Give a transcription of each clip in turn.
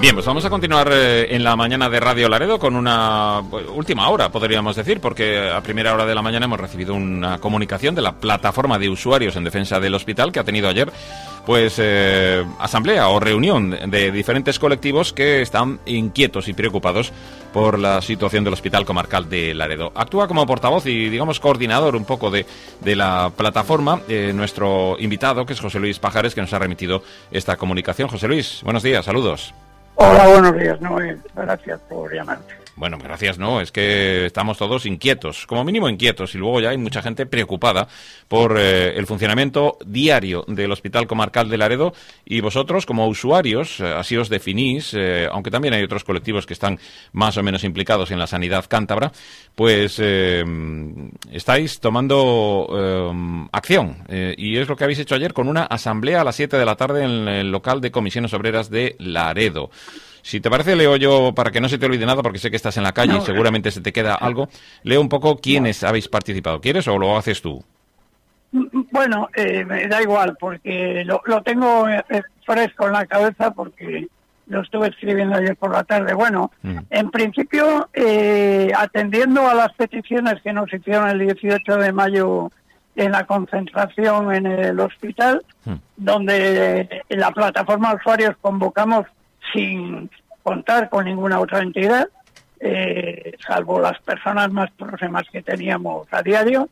Bien, pues vamos a continuar en la mañana de Radio Laredo con una última hora, podríamos decir, porque a primera hora de la mañana hemos recibido una comunicación de la plataforma de usuarios en defensa del hospital que ha tenido ayer, pues, asamblea o reunión de diferentes colectivos que están inquietos y preocupados por la situación del Hospital Comarcal de Laredo. Actúa como portavoz y, digamos, coordinador un poco de la plataforma nuestro invitado, que es José Luis Pajares, que nos ha remitido esta comunicación. José Luis, buenos días, saludos. Hola, buenos días, Noel. Gracias por llamarte. Bueno, gracias, no, es que estamos todos inquietos, como mínimo inquietos, y luego ya hay mucha gente preocupada por el funcionamiento diario del Hospital Comarcal de Laredo, y vosotros, como usuarios, así os definís, aunque también hay otros colectivos que están más o menos implicados en la sanidad cántabra, pues estáis tomando acción, y es lo que habéis hecho ayer con una asamblea a las 7 de la tarde en el local de Comisiones Obreras de Laredo. Si te parece, leo yo, para que no se te olvide nada, porque sé que estás en la calle y seguramente se te queda algo, leo un poco quiénes habéis participado. ¿Quieres o lo haces tú? Bueno, me da igual, porque lo tengo fresco en la cabeza, porque lo estuve escribiendo ayer por la tarde. Bueno, en principio, atendiendo a las peticiones que nos hicieron el 18 de mayo en la concentración en el hospital, donde en la plataforma de usuarios convocamos sin contar con ninguna otra entidad, salvo las personas más próximas que teníamos a diario,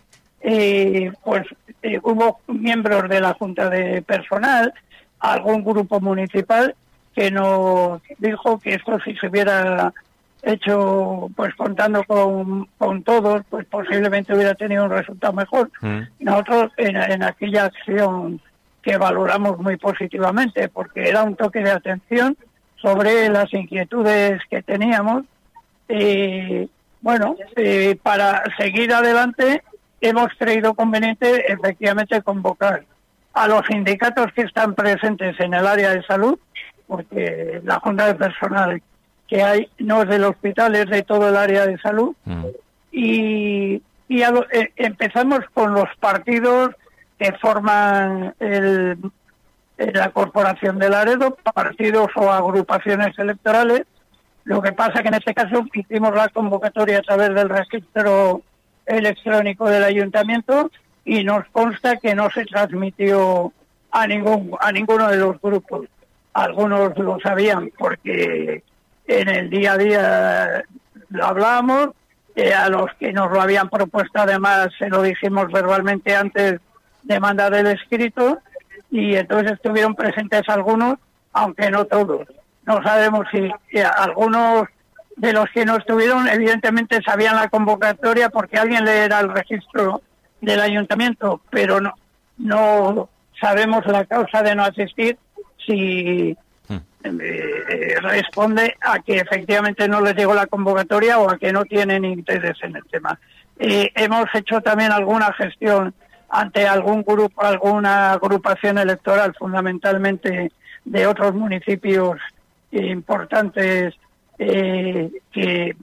hubo miembros de la Junta de Personal, algún grupo municipal que nos dijo que esto, si se hubiera hecho pues contando con todos, pues posiblemente hubiera tenido un resultado mejor. Nosotros en aquella acción que valoramos muy positivamente, porque era un toque de atención sobre las inquietudes que teníamos. Para seguir adelante hemos creído conveniente efectivamente convocar a los sindicatos que están presentes en el área de salud, porque la Junta de Personal que hay no es del hospital, es de todo el área de salud, empezamos con los partidos que forman la Corporación de Laredo, partidos o agrupaciones electorales. Lo que pasa que en este caso hicimos la convocatoria a través del registro electrónico del ayuntamiento y nos consta que no se transmitió a ninguno de los grupos. Algunos lo sabían porque en el día a día lo hablábamos, a los que nos lo habían propuesto además se lo dijimos verbalmente antes de mandar el escrito, y entonces estuvieron presentes algunos, aunque no todos. No sabemos si algunos de los que no estuvieron evidentemente sabían la convocatoria porque alguien leerá el registro del ayuntamiento, pero no sabemos la causa de no asistir, si responde a que efectivamente no les llegó la convocatoria o a que no tienen interés en el tema. Hemos hecho también alguna gestión ante algún grupo, alguna agrupación electoral, fundamentalmente de otros municipios importantes que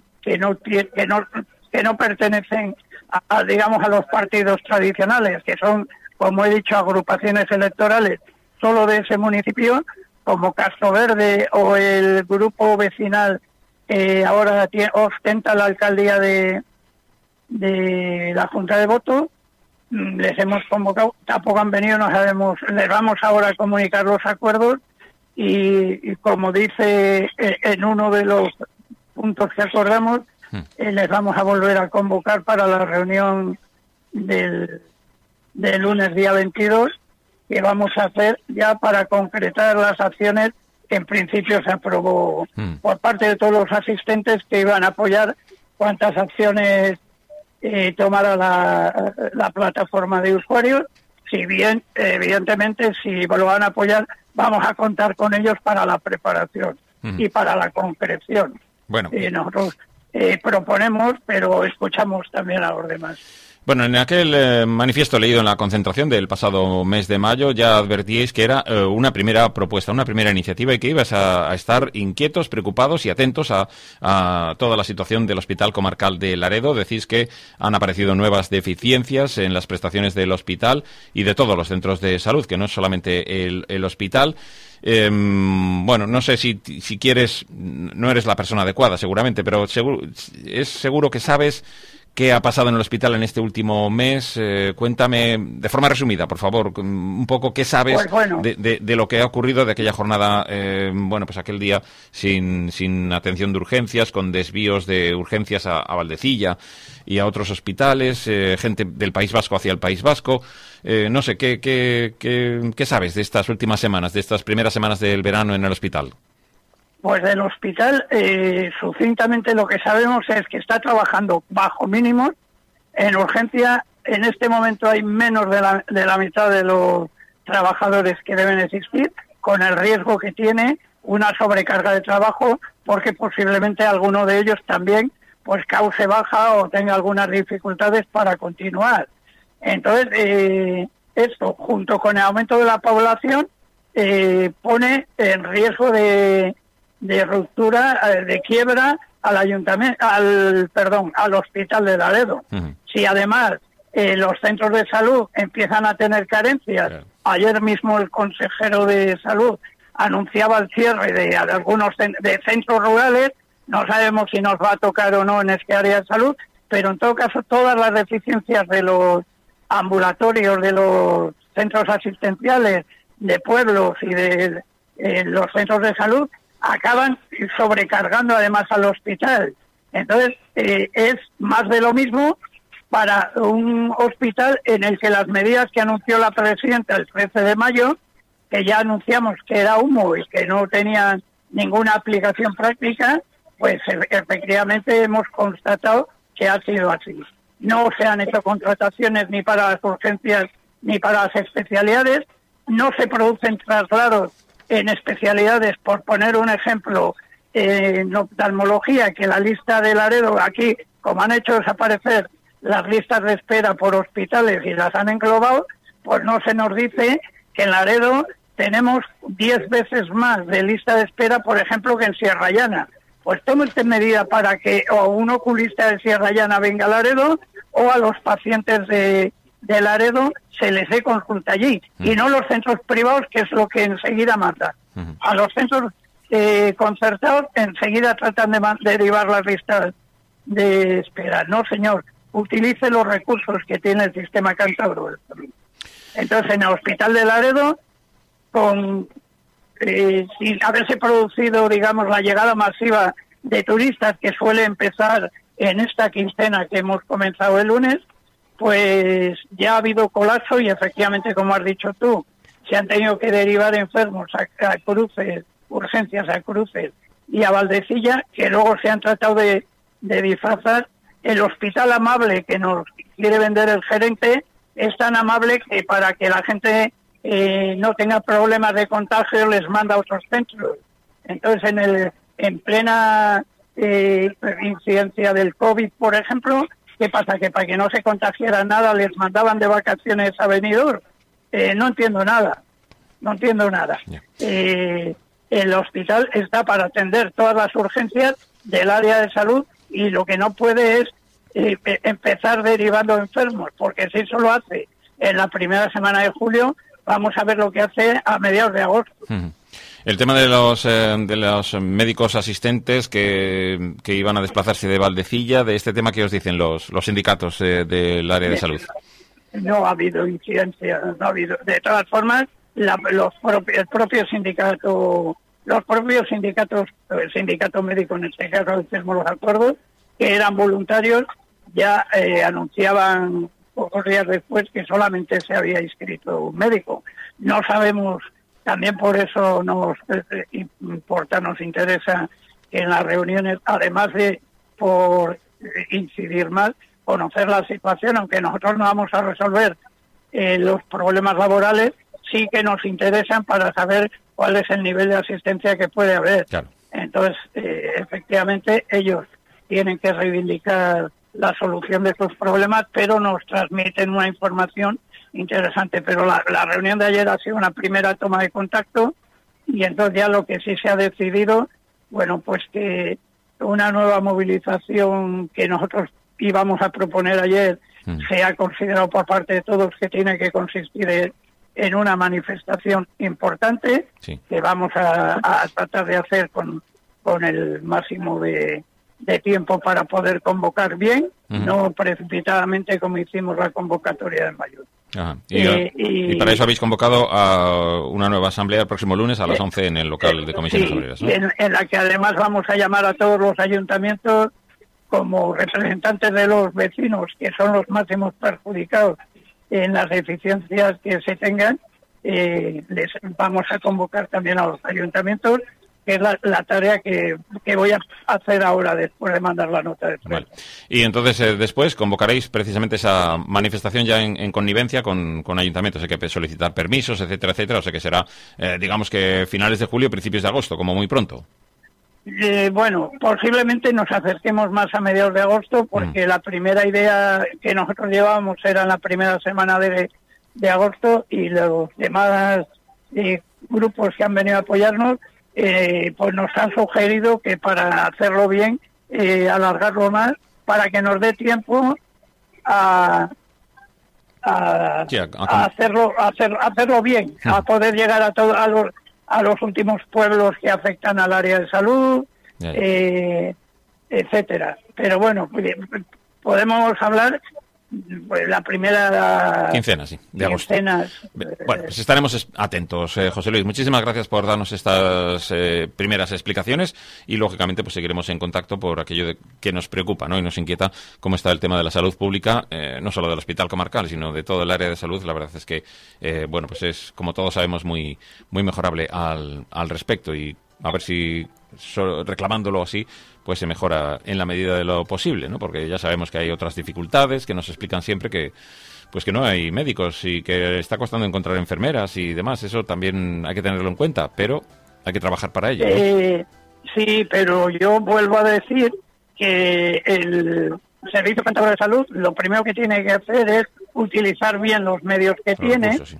no pertenecen a los partidos tradicionales, que son, como he dicho, agrupaciones electorales solo de ese municipio, como Castro Verde o el grupo vecinal que ahora ostenta la alcaldía de la Junta de Voto. Les hemos convocado, tampoco han venido, no sabemos, les vamos ahora a comunicar los acuerdos y como dice en uno de los puntos que acordamos, les vamos a volver a convocar para la reunión del lunes día 22, que vamos a hacer ya para concretar las acciones que en principio se aprobó por parte de todos los asistentes, que iban a apoyar cuantas acciones tomara la plataforma de usuarios. Si bien, evidentemente, si lo van a apoyar, vamos a contar con ellos para la preparación y para la concreción. Bueno. Nosotros proponemos, pero escuchamos también a los demás. Bueno, en aquel manifiesto leído en la concentración del pasado mes de mayo ya advertíais que era una primera propuesta, una primera iniciativa y que ibas a estar inquietos, preocupados y atentos a toda la situación del Hospital Comarcal de Laredo. Decís que han aparecido nuevas deficiencias en las prestaciones del hospital y de todos los centros de salud, que no es solamente el hospital. Bueno, no sé si quieres, no eres la persona adecuada seguramente, pero es seguro que sabes qué ha pasado en el hospital en este último mes. Cuéntame de forma resumida, por favor, un poco qué sabes Pues bueno, de lo que ha ocurrido de aquella jornada, bueno, pues aquel día sin atención de urgencias, con desvíos de urgencias a Valdecilla y a otros hospitales, gente del País Vasco hacia el País Vasco. No sé, ¿qué sabes de estas últimas semanas, de estas primeras semanas del verano en el hospital? Pues del hospital, sucintamente lo que sabemos es que está trabajando bajo mínimos. En urgencia, en este momento hay menos de la mitad de los trabajadores que deben existir, con el riesgo que tiene una sobrecarga de trabajo, porque posiblemente alguno de ellos también pues cause baja o tenga algunas dificultades para continuar. Entonces, esto, junto con el aumento de la población, pone en riesgo de ruptura, de quiebra al hospital de Laredo. Uh-huh. Si además los centros de salud empiezan a tener carencias, Claro. Ayer mismo el consejero de salud anunciaba el cierre de algunos de centros rurales. No sabemos si nos va a tocar o no en este área de salud, pero en todo caso todas las deficiencias de los ambulatorios, de los centros asistenciales, de pueblos y de los centros de salud acaban sobrecargando además al hospital. Entonces, es más de lo mismo para un hospital en el que las medidas que anunció la presidenta el 13 de mayo, que ya anunciamos que era humo y que no tenían ninguna aplicación práctica, pues efectivamente hemos constatado que ha sido así. No se han hecho contrataciones ni para las urgencias ni para las especialidades, no se producen traslados en especialidades, por poner un ejemplo, en oftalmología, que la lista de Laredo aquí, como han hecho desaparecer las listas de espera por hospitales y las han englobado, pues no se nos dice que en Laredo tenemos 10 veces más de lista de espera, por ejemplo, que en Sierra Llana. Pues tome usted medida para que o un oculista de Sierra Llana venga a Laredo o a los pacientes de Laredo se les dé consulta allí, y no los centros privados, que es lo que enseguida mata. A los centros concertados enseguida tratan de derivar las listas de espera. No, señor, utilice los recursos que tiene el sistema cántabro. Entonces, en el hospital de Laredo, sin haberse producido, digamos, la llegada masiva de turistas que suele empezar en esta quincena que hemos comenzado el lunes, pues ya ha habido colapso y efectivamente, como has dicho tú, se han tenido que derivar enfermos a Cruces, urgencias a Cruces y a Valdecilla, que luego se han tratado de disfrazar. El hospital amable que nos quiere vender el gerente es tan amable que para que la gente no tenga problemas de contagio les manda a otros centros. Entonces, en plena incidencia del COVID, por ejemplo, ¿qué pasa? Que para que no se contagiara nada les mandaban de vacaciones a Benidorm. No entiendo nada. Yeah. El hospital está para atender todas las urgencias del área de salud y lo que no puede es empezar derivando enfermos, porque si eso lo hace en la primera semana de julio, vamos a ver lo que hace a mediados de agosto. Uh-huh. El tema de los médicos asistentes que iban a desplazarse de Valdecilla, de este tema, ¿qué os dicen los sindicatos del área de salud? No ha habido incidencia, no ha habido. De todas formas, el propio sindicato, el sindicato médico, en este caso tenemos los acuerdos, que eran voluntarios, ya anunciaban pocos días después que solamente se había inscrito un médico. No sabemos. También por eso nos interesa que en las reuniones, además de por incidir más, conocer la situación, aunque nosotros no vamos a resolver los problemas laborales, sí que nos interesan para saber cuál es el nivel de asistencia que puede haber. Claro. Entonces, efectivamente, ellos tienen que reivindicar la solución de estos problemas, pero nos transmiten una información interesante. Pero la reunión de ayer ha sido una primera toma de contacto y entonces ya lo que sí se ha decidido, bueno, pues que una nueva movilización que nosotros íbamos a proponer ayer se ha considerado por parte de todos que tiene que consistir en una manifestación importante, sí, que vamos a tratar de hacer con el máximo de tiempo para poder convocar bien, no precipitadamente como hicimos la convocatoria de mayo. Ajá. Y para eso habéis convocado a una nueva asamblea el próximo lunes a las 11 en el local de Comisiones Obreras, ¿no? En la que además vamos a llamar a todos los ayuntamientos como representantes de los vecinos, que son los máximos perjudicados en las deficiencias que se tengan. Les vamos a convocar también a los ayuntamientos, que es la tarea que voy a hacer ahora después de mandar la nota de prensa. Vale. Y entonces después convocaréis precisamente esa manifestación ya en connivencia con ayuntamientos. Hay que solicitar permisos, etcétera, etcétera. O sea que será, digamos que finales de julio, principios de agosto, como muy pronto. Bueno, posiblemente nos acerquemos más a mediados de agosto, porque la primera idea que nosotros llevábamos era en la primera semana de agosto, y los demás grupos que han venido a apoyarnos pues nos han sugerido que para hacerlo bien, alargarlo más, para que nos dé tiempo a hacerlo bien, a poder llegar a los últimos pueblos que afectan al área de salud, etcétera. Pero bueno, podemos hablar pues la primera quincena, sí, de agosto. Bueno, pues estaremos atentos, José Luis. Muchísimas gracias por darnos estas primeras explicaciones y, lógicamente, pues seguiremos en contacto por aquello que nos preocupa, ¿no? Y nos inquieta cómo está el tema de la salud pública, no solo del Hospital Comarcal, sino de todo el área de salud. La verdad es que, bueno, pues es, como todos sabemos, muy mejorable al respecto, y a ver si reclamándolo así pues se mejora en la medida de lo posible, ¿no? Porque ya sabemos que hay otras dificultades que nos explican siempre que no hay médicos y que está costando encontrar enfermeras y demás. Eso también hay que tenerlo en cuenta, pero hay que trabajar para ello, ¿no? Sí, pero yo vuelvo a decir que el Servicio Cántabro de Salud lo primero que tiene que hacer es utilizar bien los medios que tiene, sí,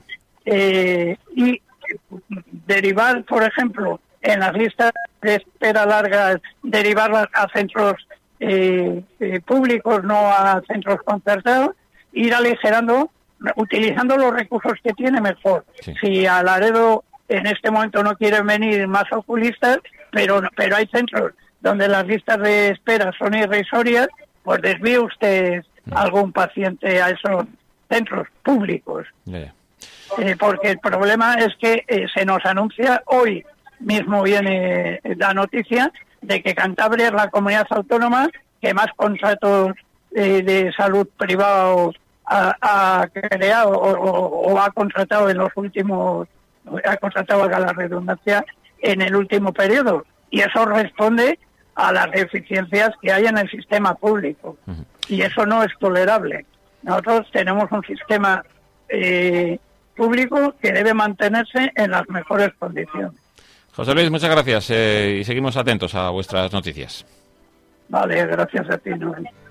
y derivar, por ejemplo, en las listas de espera largas, derivarlas a centros públicos, no a centros concertados, ir aligerando, utilizando los recursos que tiene mejor. Sí. Si a Laredo en este momento no quieren venir más oculistas, pero hay centros donde las listas de espera son irrisorias, pues desvíe usted algún paciente a esos centros públicos. Porque el problema es que se nos anuncia hoy mismo, viene la noticia de que Cantabria es la comunidad autónoma que más contratos de salud privados ha creado o ha contratado en los últimos, ha contratado, a la redundancia, en el último periodo, y eso responde a las deficiencias que hay en el sistema público, y eso no es tolerable. Nosotros tenemos un sistema público que debe mantenerse en las mejores condiciones. José Luis, muchas gracias y seguimos atentos a vuestras noticias. Vale, gracias a ti, Noel.